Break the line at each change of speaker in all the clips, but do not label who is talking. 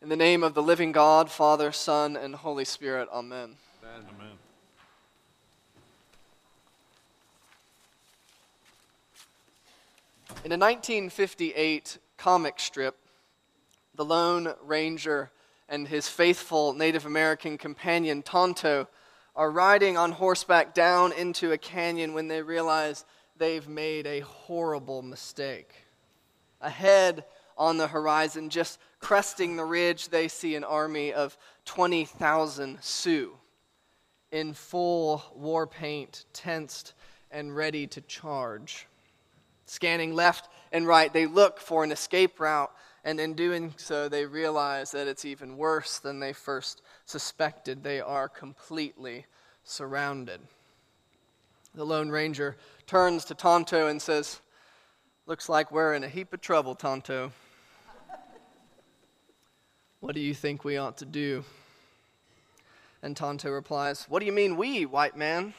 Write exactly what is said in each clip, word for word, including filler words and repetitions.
In the name of the living God, Father, Son, and Holy Spirit, amen.
Amen. Amen.
In a nineteen fifty-eight comic strip, the Lone Ranger and his faithful Native American companion Tonto are riding on horseback down into a canyon when they realize they've made a horrible mistake. Ahead on the horizon, just cresting the ridge, they see an army of twenty thousand Sioux in full war paint, tensed and ready to charge. Scanning left and right, they look for an escape route, and in doing so, they realize that it's even worse than they first suspected. They are completely surrounded. The Lone Ranger turns to Tonto and says, "Looks like we're in a heap of trouble, Tonto. What do you think we ought to do?" And Tonto replies, "What do you mean we, white man?"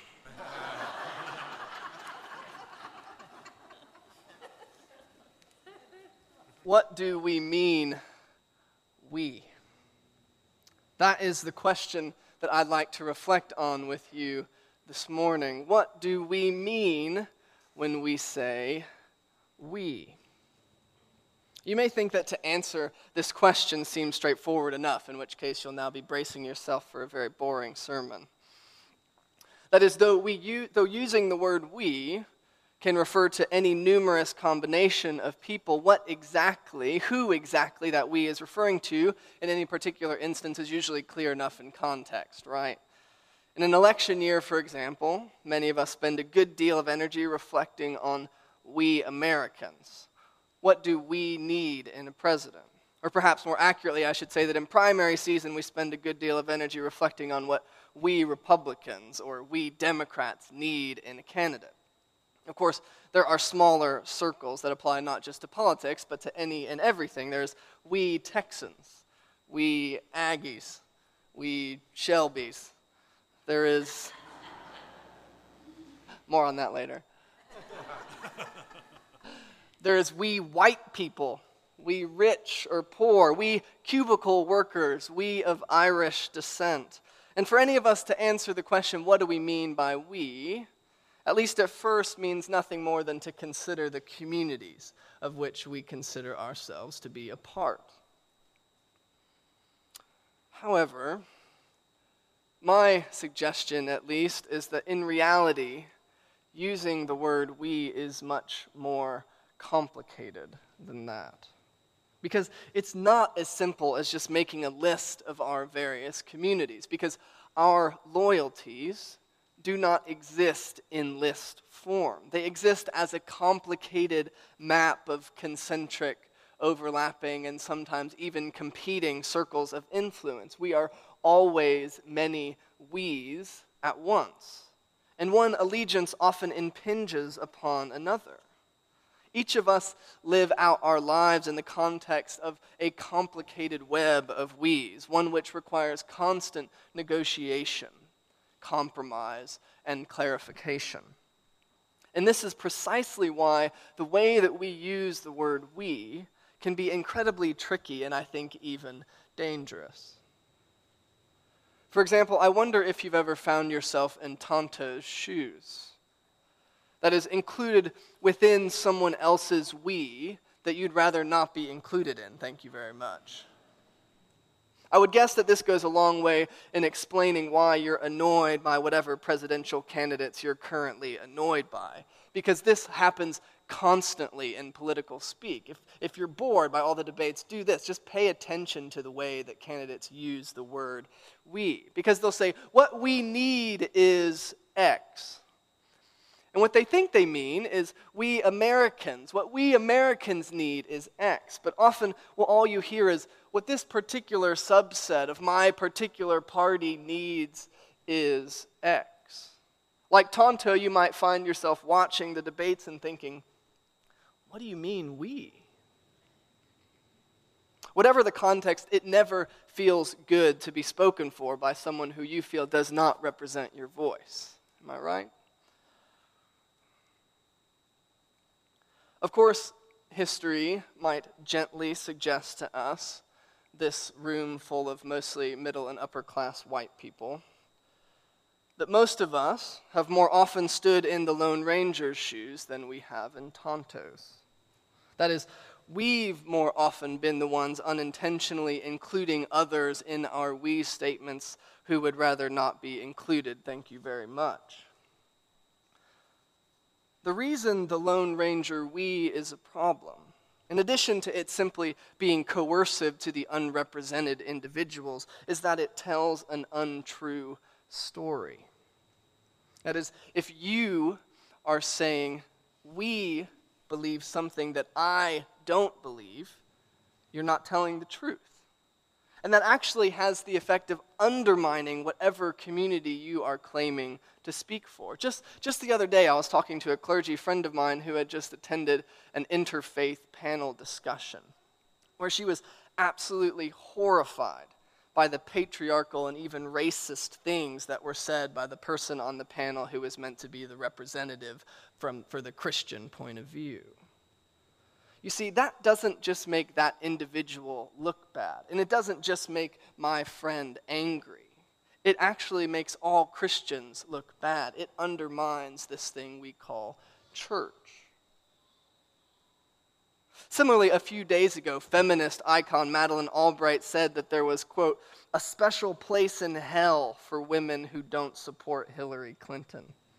What do we mean, we? That is the question that I'd like to reflect on with you this morning. What do we mean when we say we? You may think that to answer this question seems straightforward enough, in which case you'll now be bracing yourself for a very boring sermon. That is, though we u- though using the word we can refer to any numerous combination of people, what exactly, who exactly that we is referring to in any particular instance is usually clear enough in context, right? In an election year, for example, many of us spend a good deal of energy reflecting on we Americans. What do we need in a president? Or perhaps more accurately, I should say that in primary season, we spend a good deal of energy reflecting on what we Republicans or we Democrats need in a candidate. Of course, there are smaller circles that apply not just to politics, but to any and everything. There's we Texans, we Aggies, we Shelbys. There is more on that later. There is we white people, we rich or poor, we cubicle workers, we of Irish descent. And for any of us to answer the question, what do we mean by we, at least at first means nothing more than to consider the communities of which we consider ourselves to be a part. However, my suggestion at least is that in reality, using the word we is much more complicated than that. Because it's not as simple as just making a list of our various communities, because our loyalties do not exist in list form. They exist as a complicated map of concentric, overlapping, and sometimes even competing circles of influence. We are always many we's at once, and one allegiance often impinges upon another. Each of us live out our lives in the context of a complicated web of we's, one which requires constant negotiation, compromise, and clarification. And this is precisely why the way that we use the word we can be incredibly tricky and I think even dangerous. For example, I wonder if you've ever found yourself in Tonto's shoes. That is, included within someone else's we that you'd rather not be included in. Thank you very much. I would guess that this goes a long way in explaining why you're annoyed by whatever presidential candidates you're currently annoyed by, because this happens constantly in political speak. If, if you're bored by all the debates, do this. Just pay attention to the way that candidates use the word we, because they'll say, what we need is X. And what they think they mean is we Americans. What we Americans need is X. But often, well, all you hear is what this particular subset of my particular party needs is X. Like Tonto, you might find yourself watching the debates and thinking, what do you mean we? Whatever the context, it never feels good to be spoken for by someone who you feel does not represent your voice. Am I right? Of course, history might gently suggest to us this room full of mostly middle and upper class white people that most of us have more often stood in the Lone Ranger's shoes than we have in Tonto's. That is, we've more often been the ones unintentionally including others in our we statements who would rather not be included. Thank you very much. The reason the Lone Ranger we is a problem, in addition to it simply being coercive to the unrepresented individuals, is that it tells an untrue story. That is, if you are saying, we believe something that I don't believe, you're not telling the truth. And that actually has the effect of undermining whatever community you are claiming to speak for. Just, just the other day, I was talking to a clergy friend of mine who had just attended an interfaith panel discussion, where she was absolutely horrified by the patriarchal and even racist things that were said by the person on the panel who was meant to be the representative from, for the Christian point of view. You see, that doesn't just make that individual look bad, and it doesn't just make my friend angry. It actually makes all Christians look bad. It undermines this thing we call church. Similarly, a few days ago, feminist icon Madeleine Albright said that there was, quote, a special place in hell for women who don't support Hillary Clinton.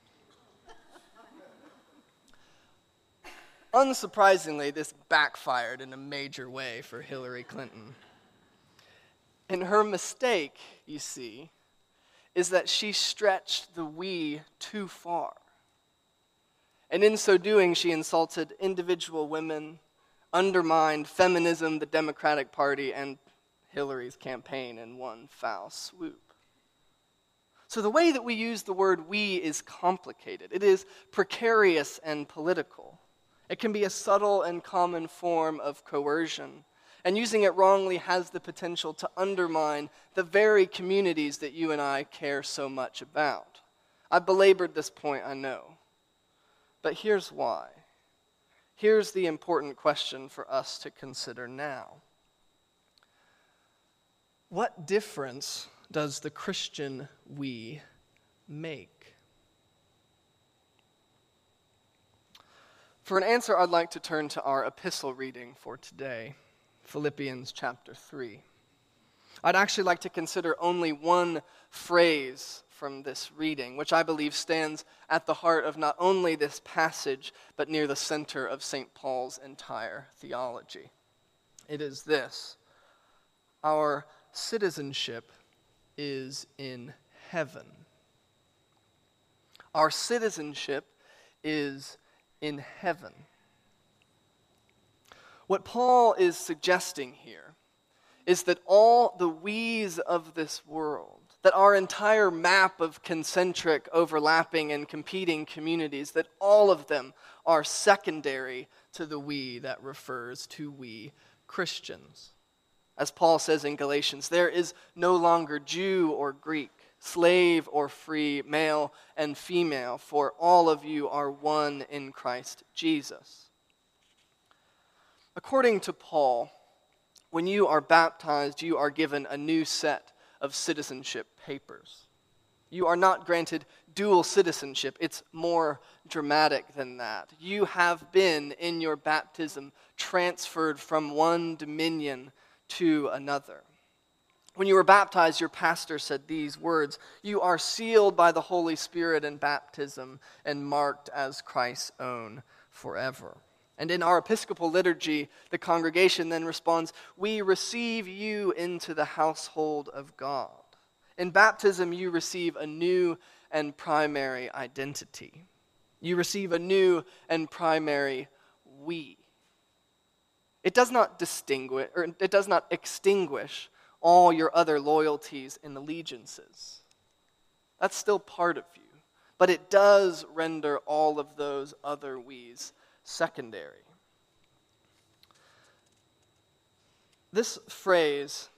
Unsurprisingly, this backfired in a major way for Hillary Clinton. And her mistake, you see, is that she stretched the we too far. And in so doing, she insulted individual women, undermined feminism, the Democratic Party, and Hillary's campaign in one foul swoop. So the way that we use the word we is complicated. It is precarious and political. It can be a subtle and common form of coercion, and using it wrongly has the potential to undermine the very communities that you and I care so much about. I've belabored this point, I know, but here's why. Here's the important question for us to consider now. What difference does the Christian we make? For an answer, I'd like to turn to our epistle reading for today, Philippians chapter three. I'd actually like to consider only one phrase from this reading, which I believe stands at the heart of not only this passage, but near the center of Saint Paul's entire theology. It is this: our citizenship is in heaven. Our citizenship is in heaven. What Paul is suggesting here is that all the we's of this world, that our entire map of concentric, overlapping, and competing communities, that all of them are secondary to the we that refers to we Christians. As Paul says in Galatians, there is no longer Jew or Greek, slave or free, male and female, for all of you are one in Christ Jesus. According to Paul, when you are baptized, you are given a new set of citizenship papers. You are not granted dual citizenship. It's more dramatic than that. You have been, in your baptism, transferred from one dominion to another. When you were baptized, your pastor said these words: "You are sealed by the Holy Spirit in baptism and marked as Christ's own forever." And in our Episcopal liturgy, the congregation then responds, "We receive you into the household of God." In baptism, you receive a new and primary identity. You receive a new and primary we. It does not distinguish, or it does not extinguish all your other loyalties and allegiances. That's still part of you. But it does render all of those other we's secondary. This phrase,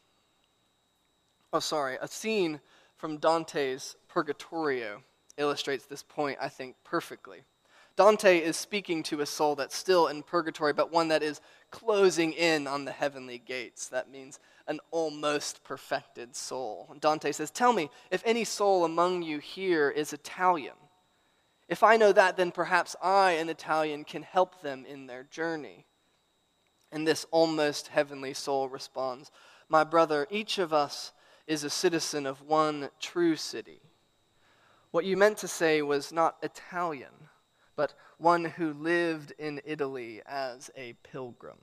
oh sorry, a scene from Dante's Purgatorio illustrates this point, I think, perfectly. Dante is speaking to a soul that's still in purgatory, but one that is closing in on the heavenly gates. That means an almost perfected soul. Dante says, "Tell me, if any soul among you here is Italian. If I know that, then perhaps I, an Italian, can help them in their journey." And this almost heavenly soul responds, "My brother, each of us is a citizen of one true city. What you meant to say was not Italian, but one who lived in Italy as a pilgrim."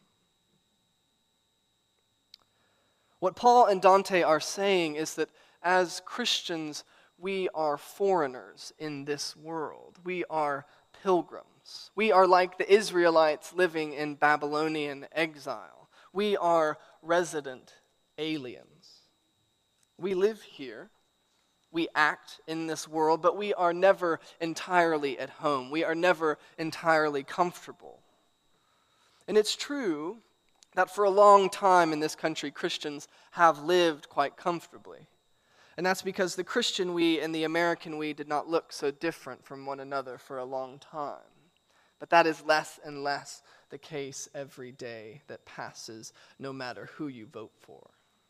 What Paul and Dante are saying is that as Christians, we are foreigners in this world. We are pilgrims. We are like the Israelites living in Babylonian exile. We are resident aliens. We live here. We act in this world, but we are never entirely at home. We are never entirely comfortable. And it's true that for a long time in this country, Christians have lived quite comfortably. And that's because the Christian we and the American we did not look so different from one another for a long time. But that is less and less the case every day that passes, no matter who you vote for.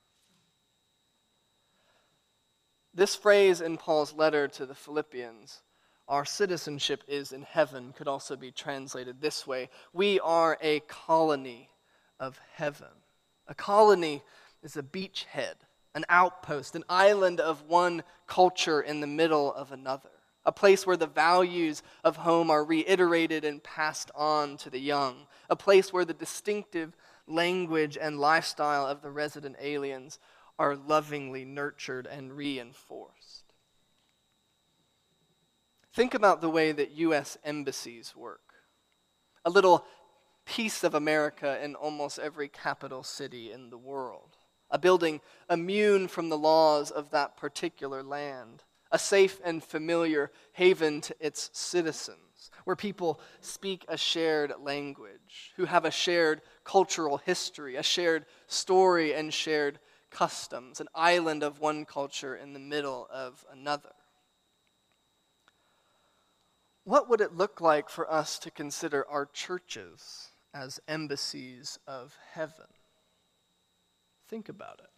This phrase in Paul's letter to the Philippians, "Our citizenship is in heaven," could also be translated this way: we are a colony of heaven. A colony is a beachhead, an outpost, an island of one culture in the middle of another, a place where the values of home are reiterated and passed on to the young, a place where the distinctive language and lifestyle of the resident aliens are lovingly nurtured and reinforced. Think about the way that U S embassies work. A little piece of America in almost every capital city in the world. A building immune from the laws of that particular land. A safe and familiar haven to its citizens, where people speak a shared language, who have a shared cultural history, a shared story and shared customs, an island of one culture in the middle of another. What would it look like for us to consider our churches as embassies of heaven? Think about it.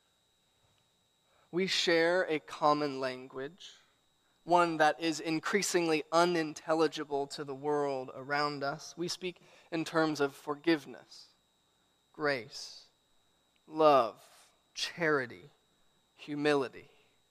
We share a common language, one that is increasingly unintelligible to the world around us. We speak in terms of forgiveness, grace, love, charity, humility.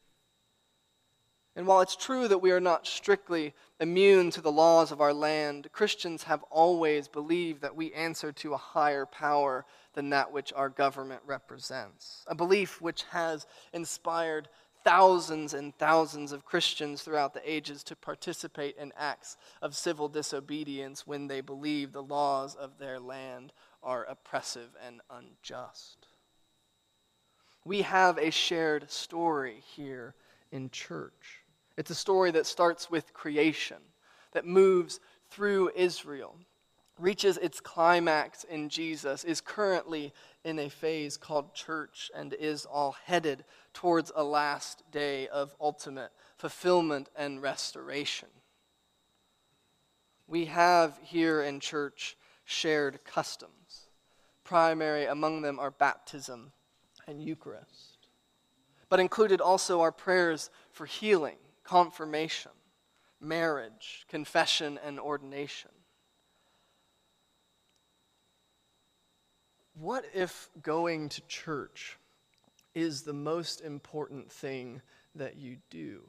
And while it's true that we are not strictly immune to the laws of our land, Christians have always believed that we answer to a higher power than that which our government represents. A belief which has inspired thousands and thousands of Christians throughout the ages to participate in acts of civil disobedience when they believe the laws of their land are oppressive and unjust. We have a shared story here in church. It's a story that starts with creation, that moves through Israel, reaches its climax in Jesus, is currently in a phase called church, and is all headed towards a last day of ultimate fulfillment and restoration. We have here in church shared customs. Primary among them are baptism and Eucharist, but included also our prayers for healing, confirmation, marriage, confession, and ordination. What if going to church is the most important thing that you do?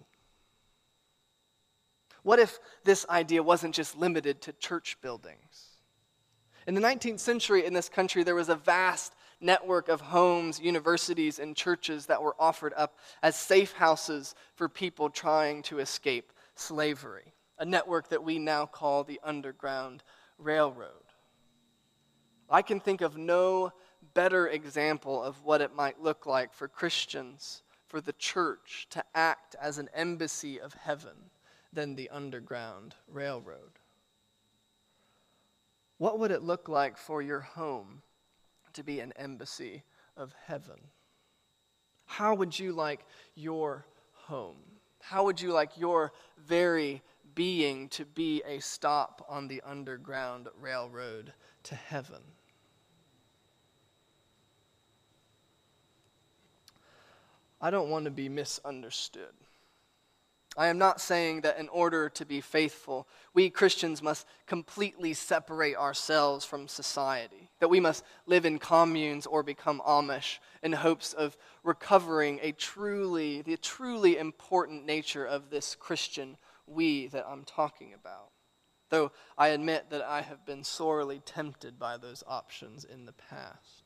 What if this idea wasn't just limited to church buildings? In the nineteenth century in this country, there was a vast network of homes, universities, and churches that were offered up as safe houses for people trying to escape slavery, a network that we now call the Underground Railroad. I can think of no better example of what it might look like for Christians, for the church to act as an embassy of heaven than the Underground Railroad. What would it look like for your home to be an embassy of heaven? How would you like your home? How would you like your very being to be a stop on the underground railroad to heaven. I don't want to be misunderstood. I am not saying that in order to be faithful, we Christians must completely separate ourselves from society, that we must live in communes or become Amish in hopes of recovering a truly, the truly important nature of this Christian we that I'm talking about. Though I admit that I have been sorely tempted by those options in the past.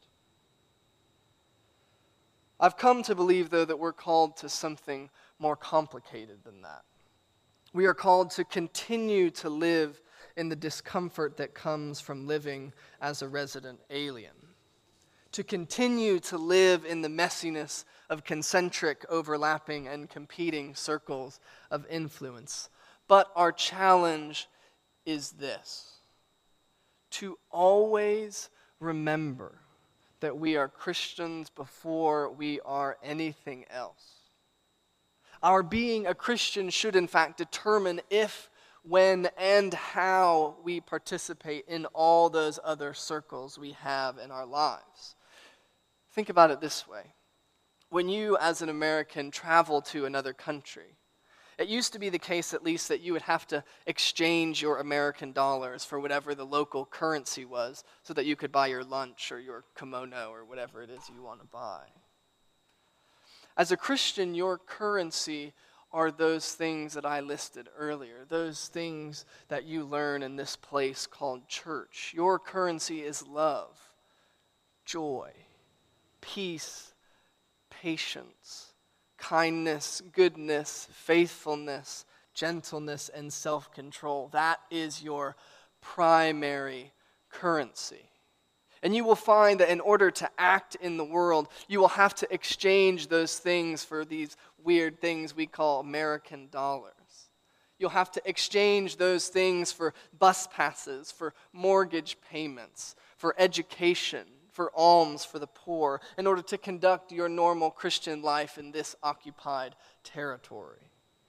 I've come to believe, though, that we're called to something more complicated than that. We are called to continue to live in the discomfort that comes from living as a resident alien, to continue to live in the messiness of concentric, overlapping, and competing circles of influence. But our challenge is this: to always remember that we are Christians before we are anything else. Our being a Christian should in fact determine if, when, and how we participate in all those other circles we have in our lives. Think about it this way. When you, as an American, travel to another country, it used to be the case, at least, that you would have to exchange your American dollars for whatever the local currency was so that you could buy your lunch or your kimono or whatever it is you want to buy. As a Christian, your currency are those things that I listed earlier, those things that you learn in this place called church. Your currency is love, joy, peace, patience, kindness, goodness, faithfulness, gentleness, and self-control. That is your primary currency. And you will find that in order to act in the world, you will have to exchange those things for these weird things we call American dollars. You'll have to exchange those things for bus passes, for mortgage payments, for education, for alms for the poor, in order to conduct your normal Christian life in this occupied territory.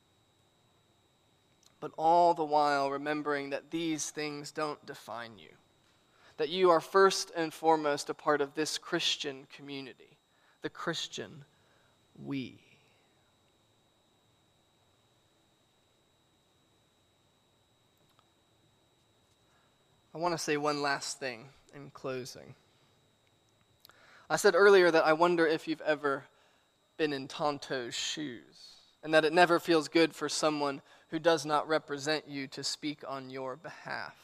But all the while remembering that these things don't define you, that you are first and foremost a part of this Christian community, the Christian we. I want to say one last thing in closing. I said earlier that I wonder if you've ever been in Tonto's shoes, and that it never feels good for someone who does not represent you to speak on your behalf.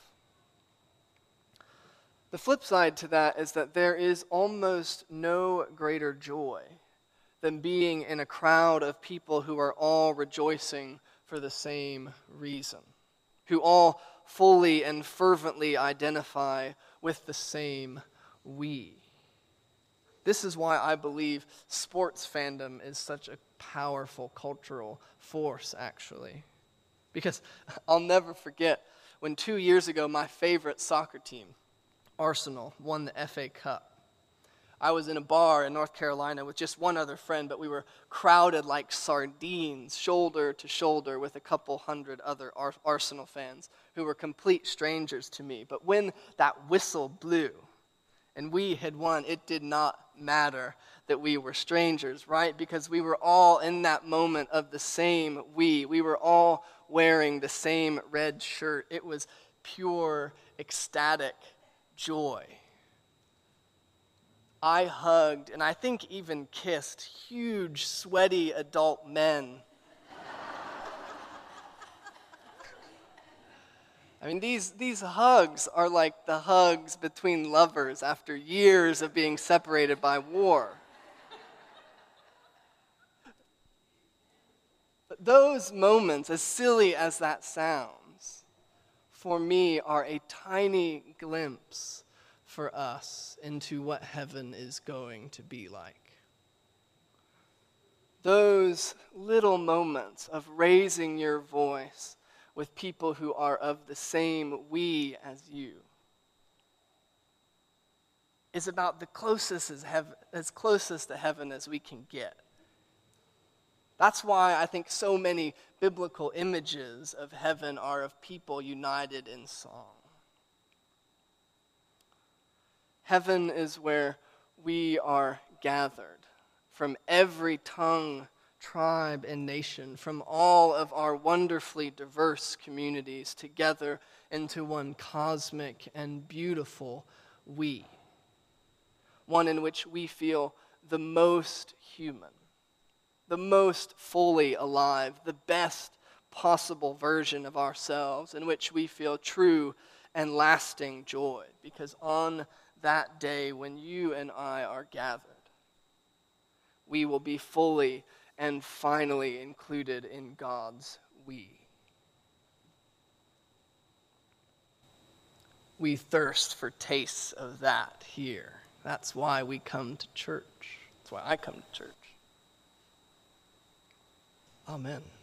The flip side to that is that there is almost no greater joy than being in a crowd of people who are all rejoicing for the same reason, who all fully and fervently identify with the same we. This is why I believe sports fandom is such a powerful cultural force, actually. Because I'll never forget when two years ago my favorite soccer team, Arsenal, won the F A Cup. I was in a bar in North Carolina with just one other friend, but we were crowded like sardines, shoulder to shoulder with a couple hundred other Ar- Arsenal fans who were complete strangers to me. But when that whistle blew and we had won, it did not matter that we were strangers, right? Because we were all in that moment of the same we. We were all wearing the same red shirt. It was pure, ecstatic joy. I hugged, and I think even kissed, huge, sweaty adult men. I mean, these, these hugs are like the hugs between lovers after years of being separated by war. But those moments, as silly as that sounds, for me are a tiny glimpse for us into what heaven is going to be like. Those little moments of raising your voice with people who are of the same we as you is about the closest as heaven, as closest to heaven as we can get. That's why I think so many biblical images of heaven are of people united in song. Heaven is where we are gathered from every tongue, tribe, and nation, from all of our wonderfully diverse communities together into one cosmic and beautiful we. One in which we feel the most human, the most fully alive, the best possible version of ourselves, in which we feel true and lasting joy. Because on that day when you and I are gathered, we will be fully and finally included in God's we. We thirst for tastes of that here. That's why we come to church. That's why I come to church. Amen.